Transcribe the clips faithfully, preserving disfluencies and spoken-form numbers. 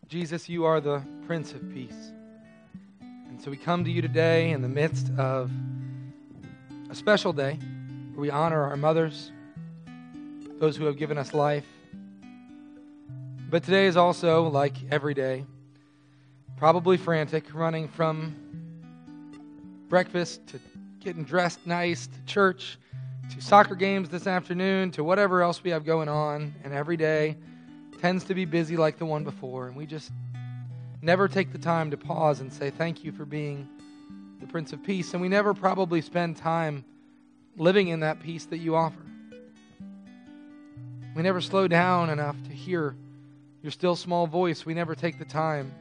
Jesus, you are the Prince of Peace. And so we come to you today in the midst of a special day where we honor our mothers, those who have given us life. But today is also, like every day, probably frantic, running from breakfast to getting dressed nice, to church, to soccer games this afternoon, to whatever else we have going on. And every day tends to be busy like the one before. And we just never take the time to pause and say, thank you for being the Prince of Peace. And we never probably spend time living in that peace that you offer. We never slow down enough to hear your still small voice. We never take the time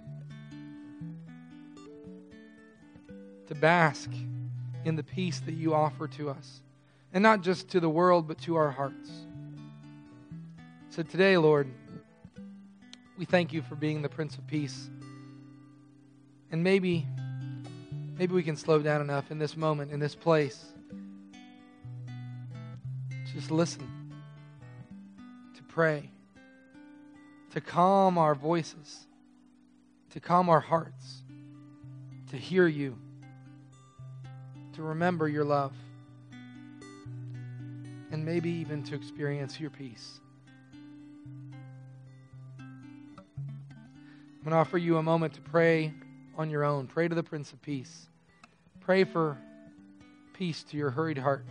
to bask in the peace that you offer to us. And not just to the world, but to our hearts. So today, Lord, we thank you for being the Prince of Peace. And maybe, maybe we can slow down enough in this moment, in this place. Just listen, to pray, to calm our voices, to calm our hearts, to hear you, to remember your love, and maybe even to experience your peace. I'm going to offer you a moment to pray on your own. Pray to the Prince of Peace. Pray for peace to your hurried heart.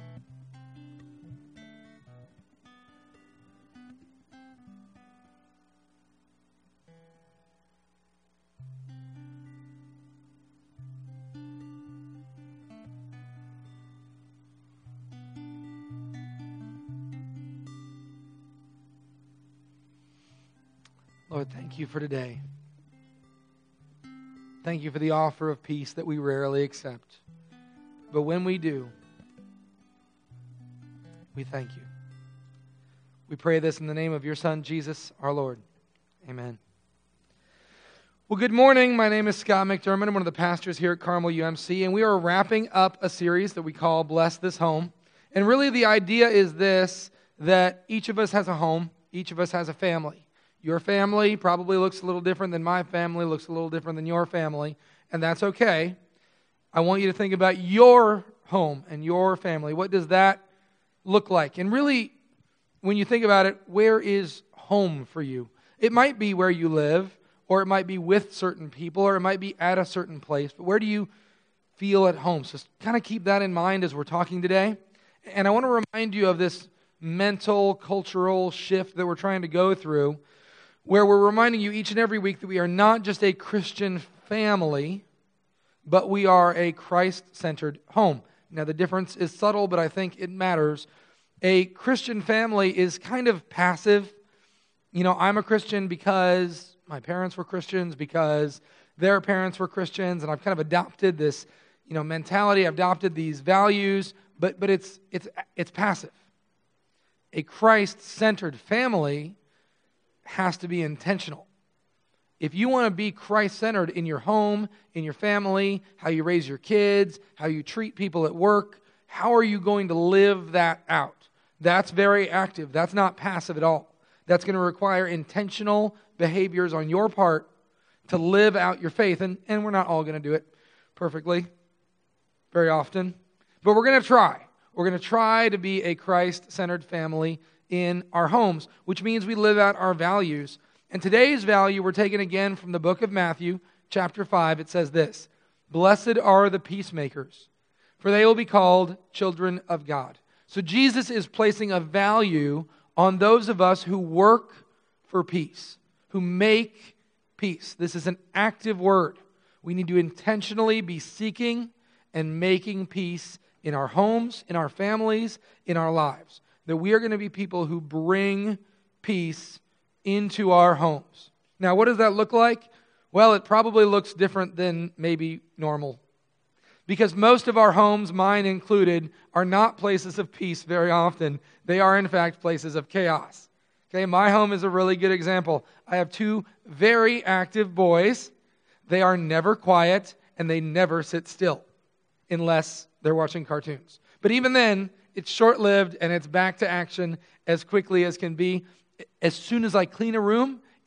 Lord, thank you for today. Thank you for the offer of peace that we rarely accept. But when we do, we thank you. We pray this in the name of your Son, Jesus, our Lord. Amen. Well, good morning. My name is Scott McDermott. I'm one of the pastors here at Carmel U M C, and we are wrapping up a series that we call Bless This Home. And really the idea is this, that each of us has a home. Each of us has a family. Your family probably looks a little different than my family, looks a little different than your family, and that's okay. I want you to think about your home and your family. What does that look like? And really, when you think about it, where is home for you? It might be where you live, or it might be with certain people, or it might be at a certain place, but where do you feel at home? So kind of keep that in mind as we're talking today. And I want to remind you of this mental, cultural shift that we're trying to go through, where we're reminding you each and every week that we are not just a Christian family, but we are a Christ-centered home. Now, the difference is subtle, but I think it matters. A Christian family is kind of passive. You know, I'm a Christian because my parents were Christians, because their parents were Christians, and I've kind of adopted this, you know, mentality. I've adopted these values, but but it's it's it's passive. A Christ-centered family has to be intentional. If you want to be Christ-centered in your home, in your family, how you raise your kids, how you treat people at work, how are you going to live that out? That's very active. That's not passive at all. That's going to require intentional behaviors on your part to live out your faith. And, and we're not all going to do it perfectly very often, but we're going to try. We're going to try to be a Christ-centered family in our homes, which means we live out our values. And today's value we're taking again from the book of Matthew, chapter five. It says this: "Blessed are the peacemakers, for they will be called children of God." So Jesus is placing a value on those of us who work for peace, who make peace. This is an active word. We need to intentionally be seeking and making peace in our homes, in our families, in our lives. That we are going to be people who bring peace into our homes. Now, what does that look like? Well, it probably looks different than maybe normal. Because most of our homes, mine included, are not places of peace very often. They are, in fact, places of chaos. Okay, my home is a really good example. I have two very active boys. They are never quiet, and they never sit still, unless they're watching cartoons. But even then, it's short-lived, and it's back to action as quickly as can be. As soon as I clean a room,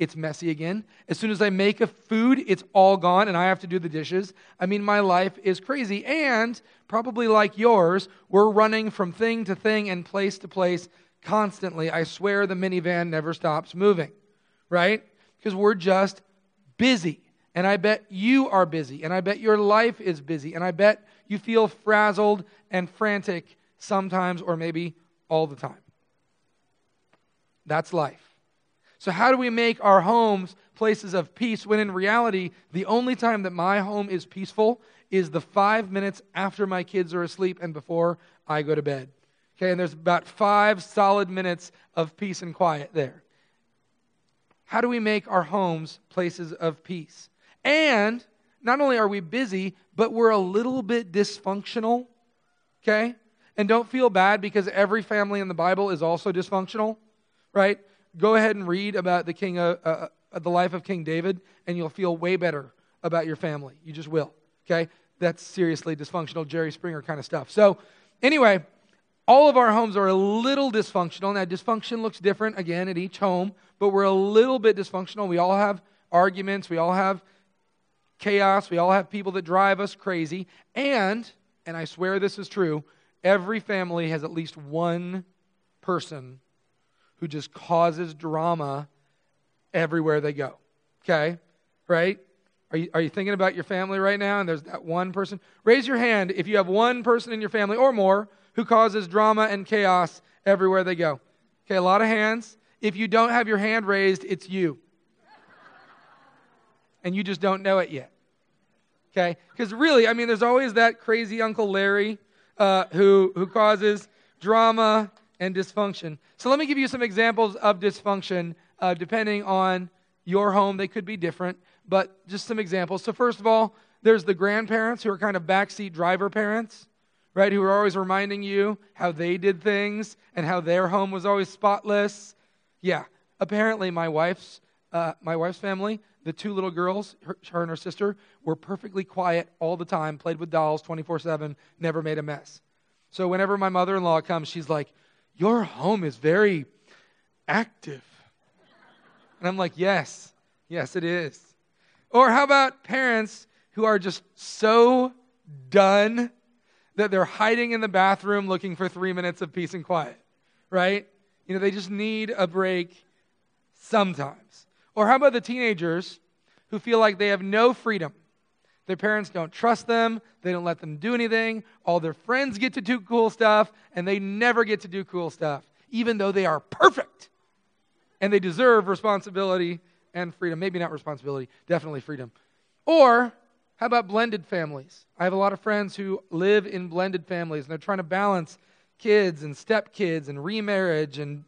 it's messy again. As soon as I make a food, it's all gone and I have to do the dishes. I mean, my life is crazy. And probably like yours, we're running from thing to thing and place to place constantly. I swear the minivan never stops moving, right? Because we're just busy. And I bet you are busy. And I bet your life is busy. And I bet you feel frazzled and frantic sometimes or maybe all the time. That's life. So how do we make our homes places of peace when in reality, the only time that my home is peaceful is the five minutes after my kids are asleep and before I go to bed. Okay, and there's about five solid minutes of peace and quiet there. How do we make our homes places of peace? And not only are we busy, but we're a little bit dysfunctional, okay? And don't feel bad because every family in the Bible is also dysfunctional, right? Go ahead and read about the king, of, uh, uh, the life of King David, and you'll feel way better about your family. You just will, okay? That's seriously dysfunctional, Jerry Springer kind of stuff. So anyway, all of our homes are a little dysfunctional. Now, dysfunction looks different, again, at each home, but we're a little bit dysfunctional. We all have arguments. We all have chaos. We all have people that drive us crazy. And, and I swear this is true, every family has at least one person who just causes drama everywhere they go. Okay? Right? Are you, are you thinking about your family right now and there's that one person? Raise your hand if you have one person in your family or more who causes drama and chaos everywhere they go. Okay, a lot of hands. If you don't have your hand raised, it's you. And you just don't know it yet. Okay? Because really, I mean, there's always that crazy Uncle Larry uh, who, who causes drama and dysfunction. So let me give you some examples of dysfunction uh, depending on your home. They could be different, but just some examples. So first of all, there's the grandparents who are kind of backseat driver parents, right, who are always reminding you how they did things and how their home was always spotless. Yeah, apparently my wife's uh, my wife's family, the two little girls, her, her and her sister, were perfectly quiet all the time, played with dolls twenty-four seven, never made a mess. So whenever my mother-in-law comes, she's like, "Your home is very active." And I'm like, yes, yes it is. Or how about parents who are just so done that they're hiding in the bathroom looking for three minutes of peace and quiet, right? You know, they just need a break sometimes. Or how about the teenagers who feel like they have no freedom? Their parents don't trust them. They don't let them do anything. All their friends get to do cool stuff, and they never get to do cool stuff, even though they are perfect. And they deserve responsibility and freedom. Maybe not responsibility, definitely freedom. Or how about blended families? I have a lot of friends who live in blended families, and they're trying to balance kids and stepkids and remarriage. And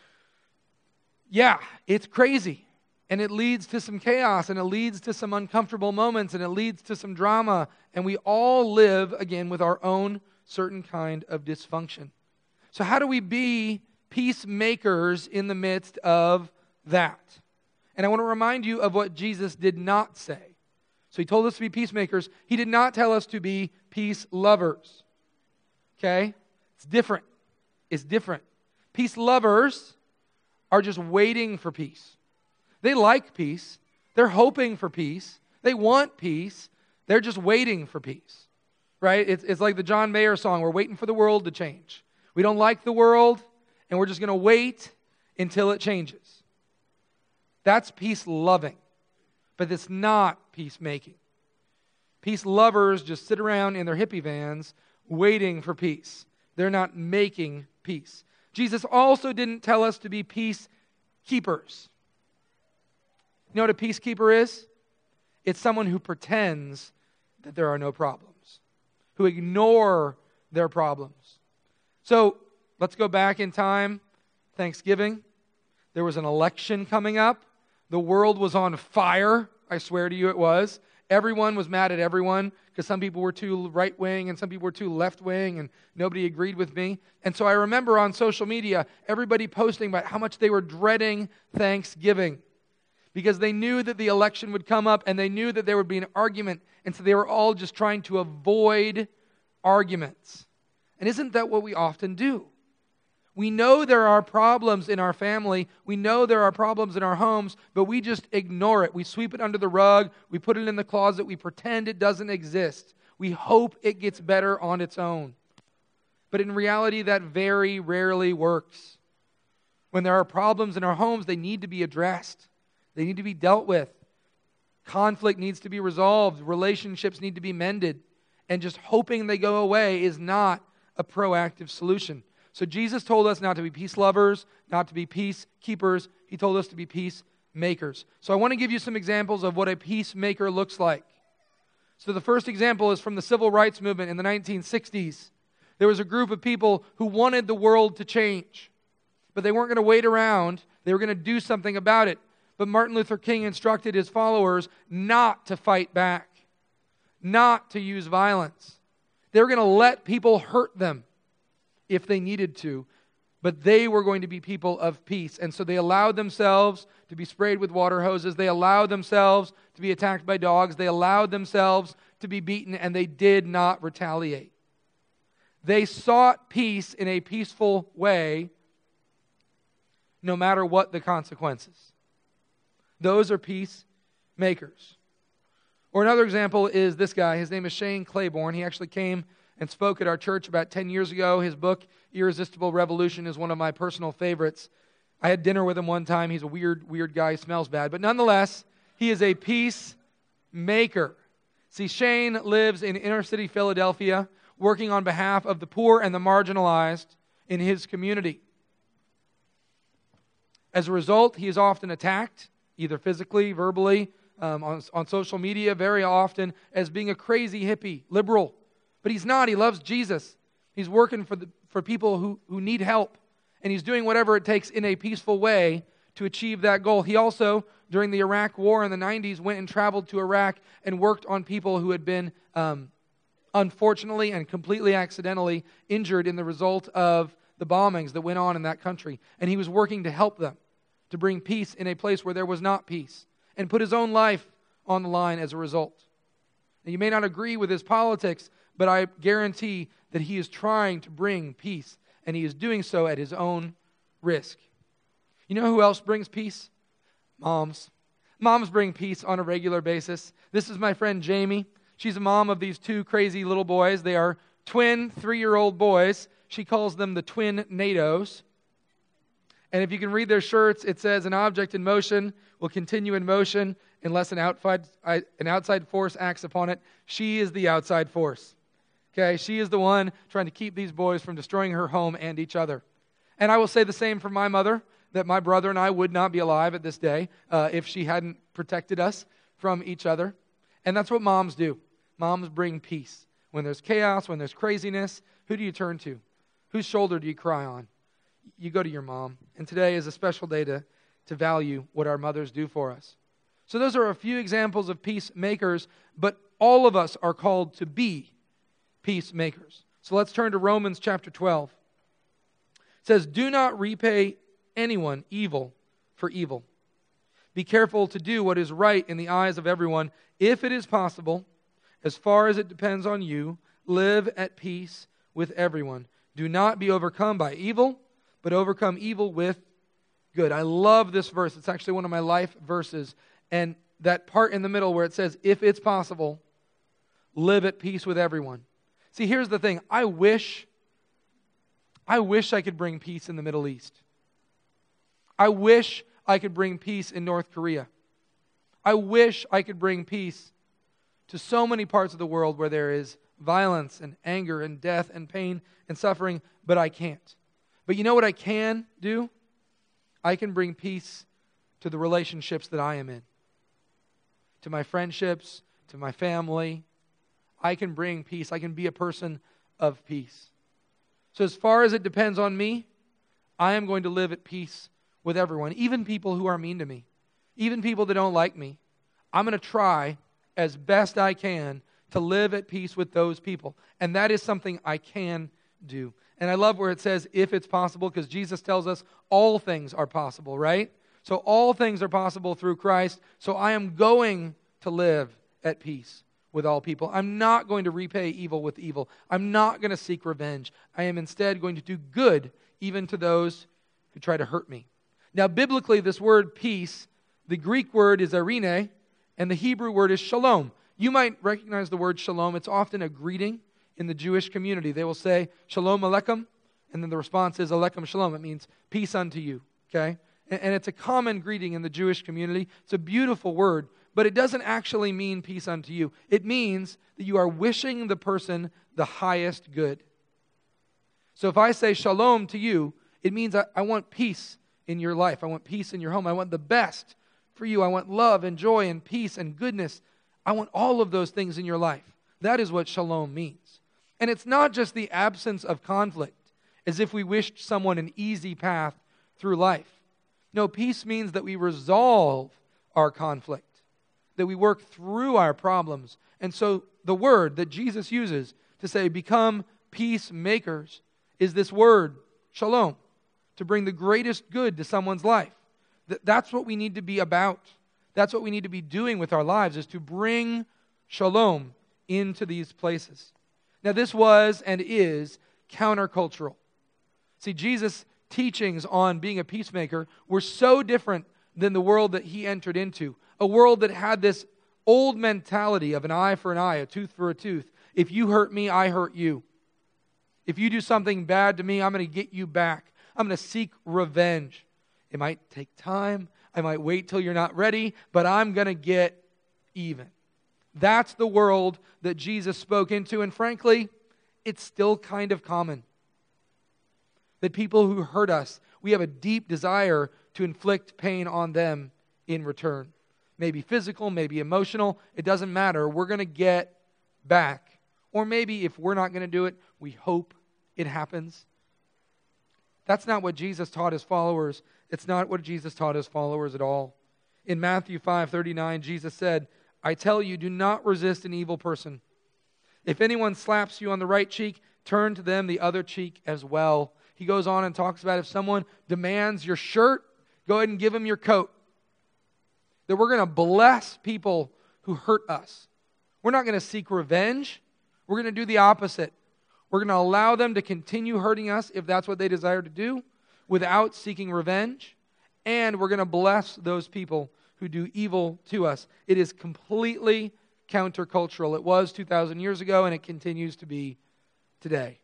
yeah, it's crazy. And it leads to some chaos, and it leads to some uncomfortable moments, and it leads to some drama. And we all live, again, with our own certain kind of dysfunction. So how do we be peacemakers in the midst of that? And I want to remind you of what Jesus did not say. So he told us to be peacemakers. He did not tell us to be peace lovers. Okay? It's different. It's different. Peace lovers are just waiting for peace. They like peace. They're hoping for peace. They want peace. They're just waiting for peace. Right? It's, it's like the John Mayer song, we're waiting for the world to change. We don't like the world, and we're just going to wait until it changes. That's peace loving, but it's not peacemaking. Peace lovers just sit around in their hippie vans waiting for peace. They're not making peace. Jesus also didn't tell us to be peacekeepers. You know what a peacekeeper is? It's someone who pretends that there are no problems, who ignore their problems. So let's go back in time. Thanksgiving. There was an election coming up. The world was on fire. I swear to you it was. Everyone was mad at everyone because some people were too right-wing and some people were too left-wing and nobody agreed with me. And so I remember on social media, everybody posting about how much they were dreading Thanksgiving because they knew that the election would come up and they knew that there would be an argument. And so they were all just trying to avoid arguments. And isn't that what we often do? We know there are problems in our family. We know there are problems in our homes, but we just ignore it. We sweep it under the rug. We put it in the closet. We pretend it doesn't exist. We hope it gets better on its own. But in reality, that very rarely works. When there are problems in our homes, they need to be addressed. They need to be dealt with. Conflict needs to be resolved. Relationships need to be mended. And just hoping they go away is not a proactive solution. So Jesus told us not to be peace lovers, not to be peace keepers. He told us to be peacemakers. So I want to give you some examples of what a peacemaker looks like. So the first example is from the civil rights movement in the nineteen sixties. There was a group of people who wanted the world to change, but they weren't going to wait around. They were going to do something about it. But Martin Luther King instructed his followers not to fight back, not to use violence. They were going to let people hurt them if they needed to, but they were going to be people of peace. And so they allowed themselves to be sprayed with water hoses. They allowed themselves to be attacked by dogs. They allowed themselves to be beaten, and they did not retaliate. They sought peace in a peaceful way, no matter what the consequences. Those are peacemakers. Or another example is this guy. His name is Shane Claiborne. He actually came and spoke at our church about ten years ago. His book, Irresistible Revolution, is one of my personal favorites. I had dinner with him one time. He's a weird, weird guy. He smells bad. But nonetheless, he is a peacemaker. See, Shane lives in inner city Philadelphia, working on behalf of the poor and the marginalized in his community. As a result, he is often attacked, either physically, verbally, um, on, on social media, very often, as being a crazy hippie, liberal. But he's not. He loves Jesus. He's working for the, for people who, who need help. And he's doing whatever it takes in a peaceful way to achieve that goal. He also, during the Iraq War in the nineties, went and traveled to Iraq and worked on people who had been, um, unfortunately and completely accidentally, injured in the result of the bombings that went on in that country. And he was working to help them, to bring peace in a place where there was not peace, and put his own life on the line as a result. Now, you may not agree with his politics, but I guarantee that he is trying to bring peace, and he is doing so at his own risk. You know who else brings peace? Moms. Moms bring peace on a regular basis. This is my friend Jamie. She's a mom of these two crazy little boys. They are twin three-year-old boys. She calls them the twin NATOs. And if you can read their shirts, it says, an object in motion will continue in motion unless an outside, an outside force acts upon it. She is the outside force. Okay, she is the one trying to keep these boys from destroying her home and each other. And I will say the same for my mother, that my brother and I would not be alive at this day uh, if she hadn't protected us from each other. And that's what moms do. Moms bring peace. When there's chaos, when there's craziness, who do you turn to? Whose shoulder do you cry on? You go to your mom. And today is a special day to, to value what our mothers do for us. So those are a few examples of peacemakers, but all of us are called to be peacemakers. So let's turn to Romans chapter twelve. It says, do not repay anyone evil for evil. Be careful to do what is right in the eyes of everyone. If it is possible, as far as it depends on you, live at peace with everyone. Do not be overcome by evil, but overcome evil with good. I love this verse. It's actually one of my life verses. And that part in the middle where it says, if it's possible, live at peace with everyone. See, here's the thing. I wish, I wish I could bring peace in the Middle East. I wish I could bring peace in North Korea. I wish I could bring peace to so many parts of the world where there is violence and anger and death and pain and suffering, but I can't. But you know what I can do? I can bring peace to the relationships that I am in, to my friendships, to my family. I can bring peace. I can be a person of peace. So as far as it depends on me, I am going to live at peace with everyone, even people who are mean to me, even people that don't like me. I'm going to try as best I can to live at peace with those people. And that is something I can do. And I love where it says, if it's possible, because Jesus tells us all things are possible, right? So all things are possible through Christ. So I am going to live at peace with all people. I'm not going to repay evil with evil. I'm not going to seek revenge. I am instead going to do good even to those who try to hurt me. Now, biblically, this word peace, the Greek word is eirene, and the Hebrew word is shalom. You might recognize the word shalom. It's often a greeting in the Jewish community. They will say, shalom aleichem, and then the response is aleichem shalom. It means peace unto you, okay? And, and it's a common greeting in the Jewish community. It's a beautiful word, but it doesn't actually mean peace unto you. It means that you are wishing the person the highest good. So if I say shalom to you, it means I, I want peace in your life. I want peace in your home. I want the best for you. I want love and joy and peace and goodness. I want all of those things in your life. That is what shalom means. And it's not just the absence of conflict, as if we wished someone an easy path through life. No, peace means that we resolve our conflict, that we work through our problems. And so the word that Jesus uses to say, become peacemakers, is this word, shalom, to bring the greatest good to someone's life. That's what we need to be about. That's what we need to be doing with our lives, is to bring shalom into these places. Now, this was and is countercultural. See, Jesus' teachings on being a peacemaker were so different than the world that he entered into, a world that had this old mentality of an eye for an eye, a tooth for a tooth. If you hurt me, I hurt you. If you do something bad to me, I'm going to get you back. I'm going to seek revenge. It might take time. I might wait till you're not ready, but I'm going to get even. That's the world that Jesus spoke into, and frankly, it's still kind of common. That people who hurt us, we have a deep desire to inflict pain on them in return. Maybe physical, maybe emotional, it doesn't matter. We're going to get back. Or maybe if we're not going to do it, we hope it happens. That's not what Jesus taught his followers. It's not what Jesus taught his followers at all. In Matthew five thirty-nine, Jesus said, I tell you, do not resist an evil person. If anyone slaps you on the right cheek, turn to them the other cheek as well. He goes on and talks about if someone demands your shirt, go ahead and give them your coat. That we're going to bless people who hurt us. We're not going to seek revenge. We're going to do the opposite. We're going to allow them to continue hurting us if that's what they desire to do without seeking revenge. And we're going to bless those people who do evil to us. It is completely countercultural. It was two thousand years ago and it continues to be today.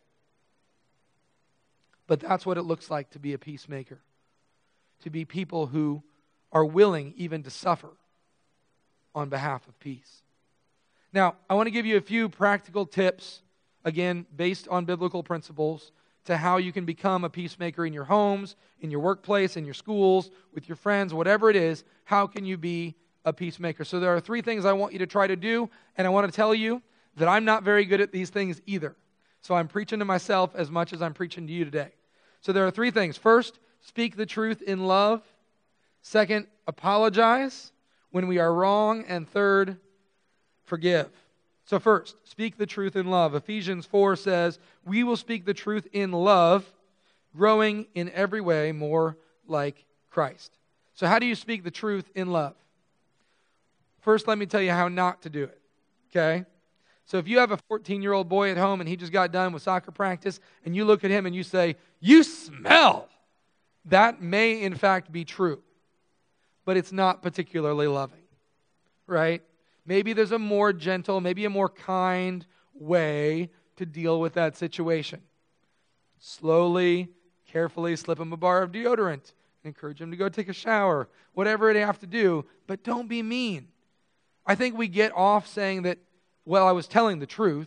But that's what it looks like to be a peacemaker. To be people who are willing even to suffer on behalf of peace. Now, I want to give you a few practical tips, again, based on biblical principles, to how you can become a peacemaker in your homes, in your workplace, in your schools, with your friends, whatever it is. How can you be a peacemaker? So there are three things I want you to try to do, and I want to tell you that I'm not very good at these things either. So I'm preaching to myself as much as I'm preaching to you today. So there are three things. First, speak the truth in love. Second, apologize when we are wrong. And third, forgive. So first, speak the truth in love. Ephesians four says, we will speak the truth in love, growing in every way more like Christ. So how do you speak the truth in love? First, let me tell you how not to do it, okay? So if you have a fourteen-year-old boy at home and he just got done with soccer practice and you look at him and you say, you smell, that may in fact be true, but it's not particularly loving, right? Maybe there's a more gentle, maybe a more kind way to deal with that situation. Slowly, carefully slip him a bar of deodorant, encourage him to go take a shower, whatever they have to do, but don't be mean. I think we get off saying that, well, I was telling the truth,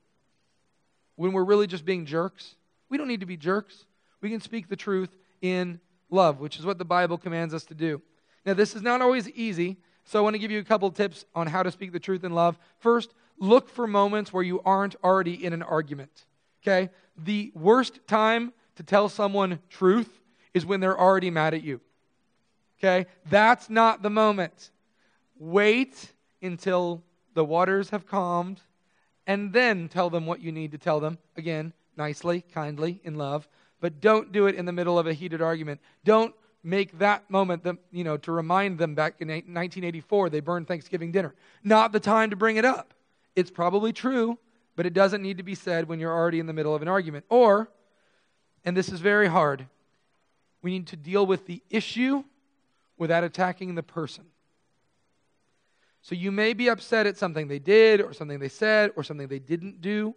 when we're really just being jerks. We don't need to be jerks. We can speak the truth in love, which is what the Bible commands us to do. Now, this is not always easy, so I want to give you a couple tips on how to speak the truth in love. First, look for moments where you aren't already in an argument, okay? The worst time to tell someone truth is when they're already mad at you, okay? That's not the moment. Wait until the waters have calmed, and then tell them what you need to tell them. Again, nicely, kindly, in love. But don't do it in the middle of a heated argument. Don't make that moment, the, you know, to remind them back in nineteen eighty-four, they burned Thanksgiving dinner. Not the time to bring it up. It's probably true, but it doesn't need to be said when you're already in the middle of an argument. Or, and this is very hard, we need to deal with the issue without attacking the person. So you may be upset at something they did or something they said or something they didn't do.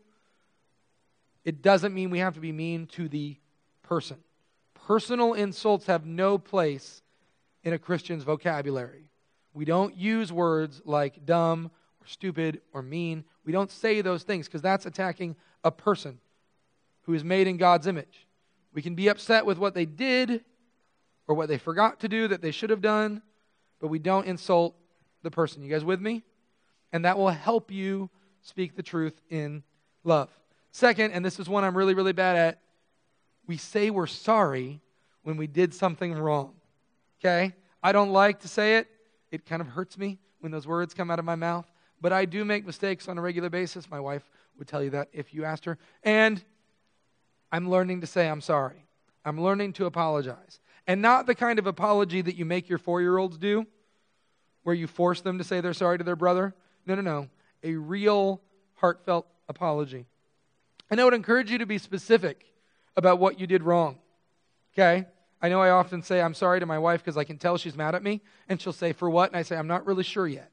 It doesn't mean we have to be mean to the person. Personal insults have no place in a Christian's vocabulary. We don't use words like dumb or stupid or mean. We don't say those things because that's attacking a person who is made in God's image. We can be upset with what they did or what they forgot to do that they should have done, but we don't insult the person. You guys with me? And that will help you speak the truth in love. Second, and this is one I'm really, really bad at, we say we're sorry when we did something wrong. Okay? I don't like to say it. It kind of hurts me when those words come out of my mouth. But I do make mistakes on a regular basis. My wife would tell you that if you asked her. And I'm learning to say I'm sorry. I'm learning to apologize. And not the kind of apology that you make your four-year-olds do, where you force them to say they're sorry to their brother. No, no, no. A real, heartfelt apology. And I would encourage you to be specific about what you did wrong. Okay? I know I often say I'm sorry to my wife because I can tell she's mad at me. And she'll say, for what? And I say, I'm not really sure yet.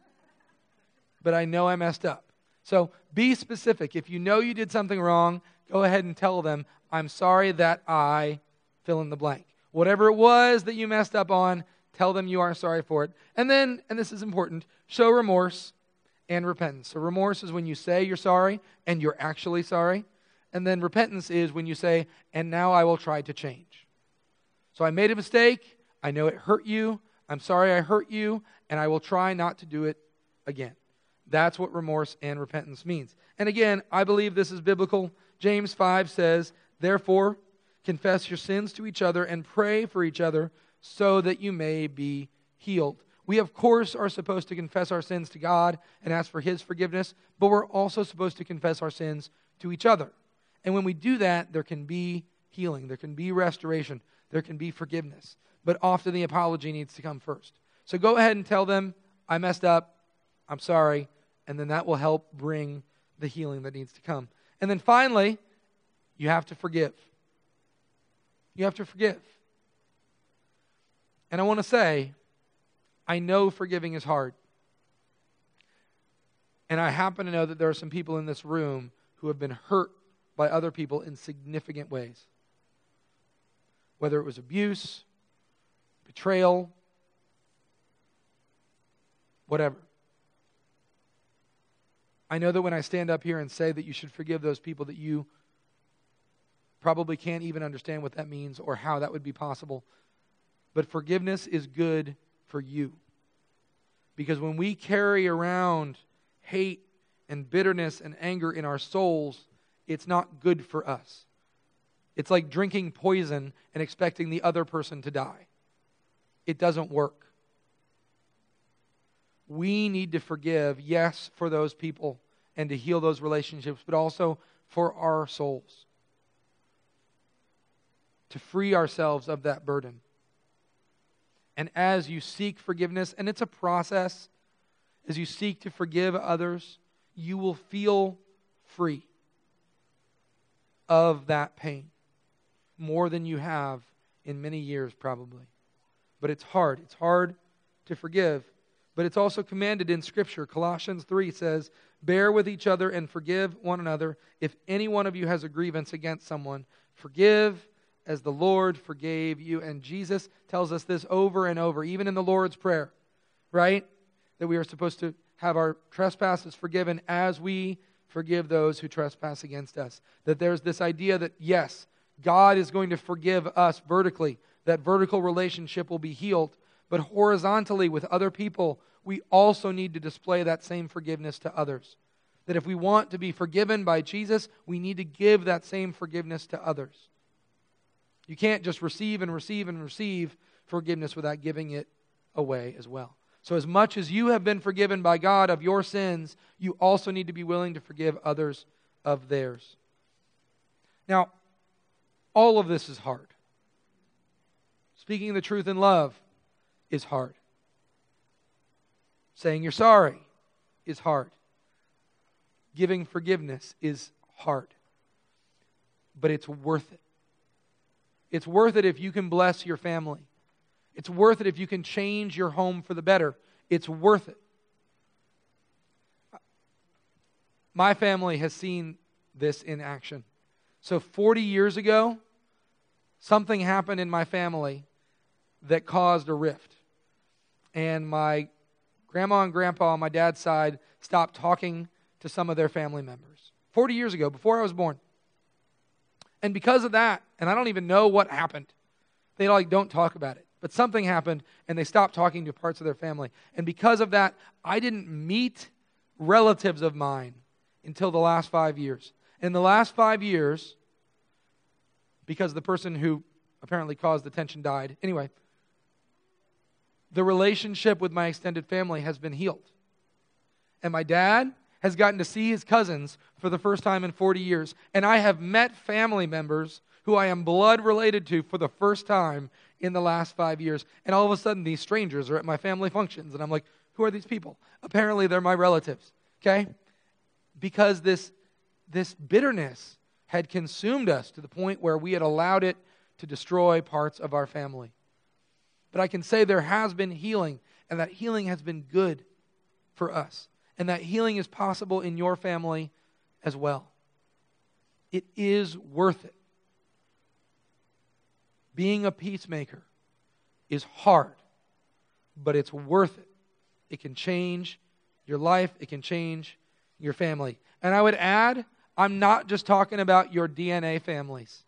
But I know I messed up. So be specific. If you know you did something wrong, go ahead and tell them, I'm sorry that I fill in the blank. Whatever it was that you messed up on, tell them you are sorry for it. And then, and this is important, show remorse and repentance. So remorse is when you say you're sorry and you're actually sorry. And then repentance is when you say, and now I will try to change. So I made a mistake. I know it hurt you. I'm sorry I hurt you. And I will try not to do it again. That's what remorse and repentance means. And again, I believe this is biblical. James five says, therefore, confess your sins to each other and pray for each other so that you may be healed. We, of course, are supposed to confess our sins to God and ask for His forgiveness, but we're also supposed to confess our sins to each other. And when we do that, there can be healing, there can be restoration, there can be forgiveness. But often the apology needs to come first. So go ahead and tell them, I messed up, I'm sorry, and then that will help bring the healing that needs to come. And then finally, you have to forgive. You have to forgive. And I want to say, I know forgiving is hard. And I happen to know that there are some people in this room who have been hurt by other people in significant ways. Whether it was abuse, betrayal, whatever. I know that when I stand up here and say that you should forgive those people, that you probably can't even understand what that means or how that would be possible. But forgiveness is good for you. Because when we carry around hate and bitterness and anger in our souls, it's not good for us. It's like drinking poison and expecting the other person to die. It doesn't work. We need to forgive, yes, for those people and to heal those relationships, but also for our souls. To free ourselves of that burden. And as you seek forgiveness, and it's a process, as you seek to forgive others, you will feel free of that pain. More than you have in many years, probably. But it's hard. It's hard to forgive. But it's also commanded in Scripture. Colossians three says, bear with each other and forgive one another. If any one of you has a grievance against someone, forgive as the Lord forgave you. And Jesus tells us this over and over, even in the Lord's Prayer, right? That we are supposed to have our trespasses forgiven as we forgive those who trespass against us. That there's this idea that, yes, God is going to forgive us vertically. That vertical relationship will be healed. But horizontally with other people, we also need to display that same forgiveness to others. That if we want to be forgiven by Jesus, we need to give that same forgiveness to others. You can't just receive and receive and receive forgiveness without giving it away as well. So as much as you have been forgiven by God of your sins, you also need to be willing to forgive others of theirs. Now, all of this is hard. Speaking the truth in love is hard. Saying you're sorry is hard. Giving forgiveness is hard. But it's worth it. It's worth it if you can bless your family. It's worth it if you can change your home for the better. It's worth it. My family has seen this in action. So forty years ago, something happened in my family that caused a rift. And my grandma and grandpa on my dad's side stopped talking to some of their family members. forty years ago, before I was born. And because of that, and I don't even know what happened, they like don't talk about it. But something happened, and they stopped talking to parts of their family. And because of that, I didn't meet relatives of mine until the last five years. In the last five years, because the person who apparently caused the tension died. Anyway, the relationship with my extended family has been healed. And my dad has gotten to see his cousins for the first time in forty years. And I have met family members who I am blood related to for the first time in the last five years. And all of a sudden, these strangers are at my family functions. And I'm like, who are these people? Apparently, they're my relatives. Okay? Because this, this bitterness had consumed us to the point where we had allowed it to destroy parts of our family. But I can say there has been healing, and that healing has been good for us. And that healing is possible in your family as well. It is worth it. Being a peacemaker is hard, but it's worth it. It can change your life. It can change your family. And I would add, I'm not just talking about your D N A families.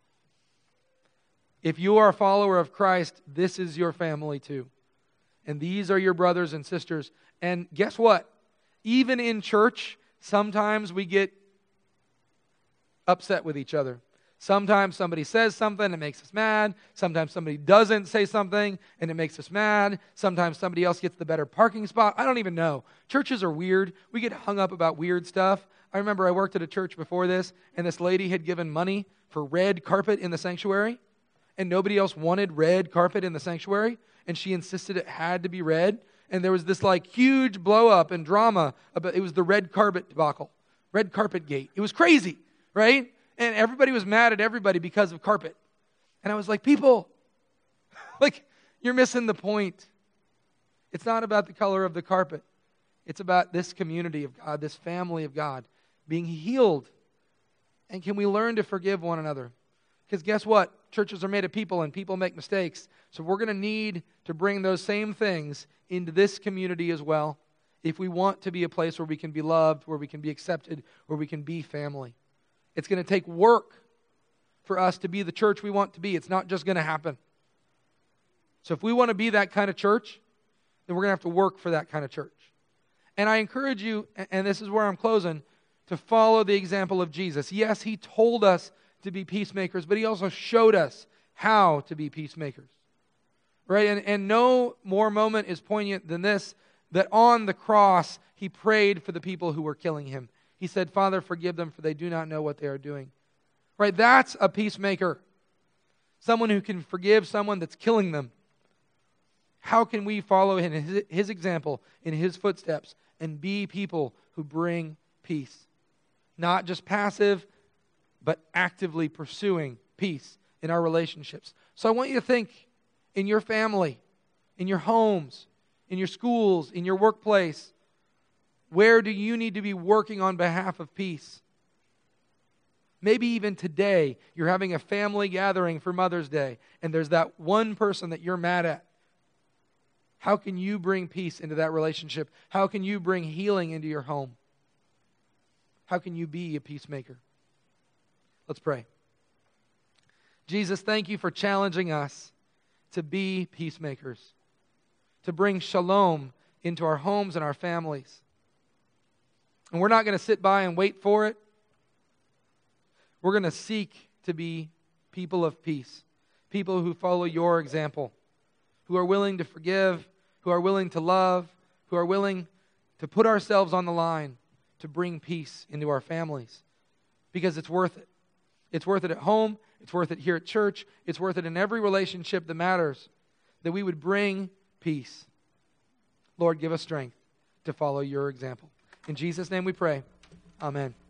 If you are a follower of Christ, this is your family too. And these are your brothers and sisters. And guess what? Even in church, sometimes we get upset with each other. Sometimes somebody says something and it makes us mad. Sometimes somebody doesn't say something and it makes us mad. Sometimes somebody else gets the better parking spot. I don't even know. Churches are weird. We get hung up about weird stuff. I remember I worked at a church before this, and this lady had given money for red carpet in the sanctuary, and nobody else wanted red carpet in the sanctuary, and she insisted it had to be red. And there was this like huge blow up and drama about it was the red carpet debacle, red carpet gate. It was crazy, right? And everybody was mad at everybody because of carpet. And I was like, people, like, you're missing the point. It's not about the color of the carpet. It's about this community of God, this family of God being healed. And can we learn to forgive one another? Because guess what? Churches are made of people, and people make mistakes. So we're going to need to bring those same things into this community as well if we want to be a place where we can be loved, where we can be accepted, where we can be family. It's going to take work for us to be the church we want to be. It's not just going to happen. So if we want to be that kind of church, then we're going to have to work for that kind of church. And I encourage you, and this is where I'm closing, to follow the example of Jesus. Yes, he told us to be peacemakers, but he also showed us how to be peacemakers. Right? And, and no more moment is poignant than this, that on the cross, he prayed for the people who were killing him. He said, Father, forgive them, for they do not know what they are doing. Right? That's a peacemaker. Someone who can forgive someone that's killing them. How can we follow in his, his example, in his footsteps, and be people who bring peace? Not just passive, but actively pursuing peace in our relationships. So I want you to think in your family, in your homes, in your schools, in your workplace, where do you need to be working on behalf of peace? Maybe even today, you're having a family gathering for Mother's Day, and there's that one person that you're mad at. How can you bring peace into that relationship? How can you bring healing into your home? How can you be a peacemaker? Let's pray. Jesus, thank you for challenging us to be peacemakers, to bring shalom into our homes and our families. And we're not going to sit by and wait for it. We're going to seek to be people of peace, people who follow your example, who are willing to forgive, who are willing to love, who are willing to put ourselves on the line to bring peace into our families, because it's worth it. It's worth it at home. It's worth it here at church. It's worth it in every relationship that matters, that we would bring peace. Lord, give us strength to follow your example. In Jesus' name we pray. Amen.